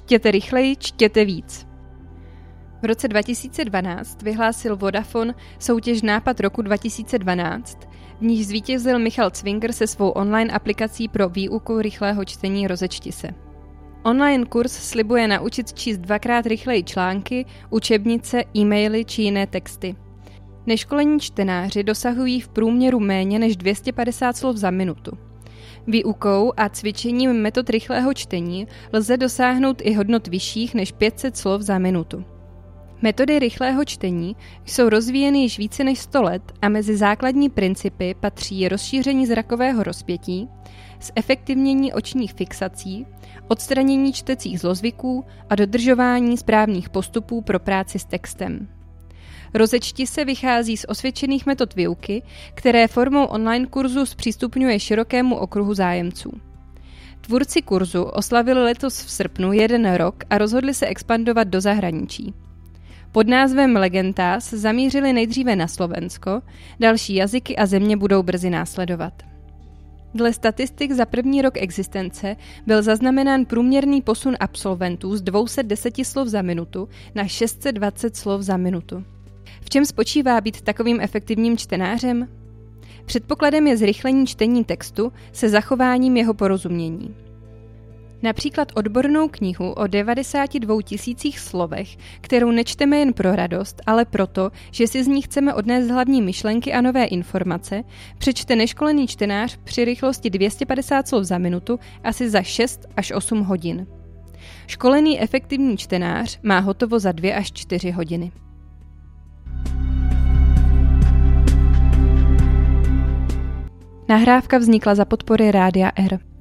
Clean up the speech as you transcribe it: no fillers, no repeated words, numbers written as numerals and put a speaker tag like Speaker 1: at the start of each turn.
Speaker 1: Čtěte rychleji, čtěte víc. V roce 2012 vyhlásil Vodafone soutěž Nápad roku 2012, v níž zvítězil Michal Cvinger se svou online aplikací pro výuku rychlého čtení Rozečti se. Online kurz slibuje naučit číst 2x rychleji články, učebnice, e-maily či jiné texty. Neškolení čtenáři dosahují v průměru méně než 250 slov za minutu. Výukou a cvičením metod rychlého čtení lze dosáhnout i hodnot vyšších než 500 slov za minutu. Metody rychlého čtení jsou rozvíjeny již více než 100 let a mezi základní principy patří rozšíření zrakového rozpětí, zefektivnění očních fixací, odstranění čtecích zlozvyků a dodržování správných postupů pro práci s textem. Rozečti se vychází z osvědčených metod výuky, které formou online kurzu zpřístupňuje širokému okruhu zájemců. Tvůrci kurzu oslavili letos v srpnu 1 rok a rozhodli se expandovat do zahraničí. Pod názvem Legentas zamířili nejdříve na Slovensko, další jazyky a země budou brzy následovat. Dle statistik za první rok existence byl zaznamenán průměrný posun absolventů z 210 slov za minutu na 620 slov za minutu. V čem spočívá být takovým efektivním čtenářem? Předpokladem je zrychlení čtení textu se zachováním jeho porozumění. Například odbornou knihu o 92 000 slovech, kterou nečteme jen pro radost, ale proto, že si z ní chceme odnést hlavní myšlenky a nové informace, přečte neškolený čtenář při rychlosti 250 slov za minutu asi za 6 až 8 hodin. Školený efektivní čtenář má hotovo za 2 až 4 hodiny. Nahrávka vznikla za podpory Rádia R.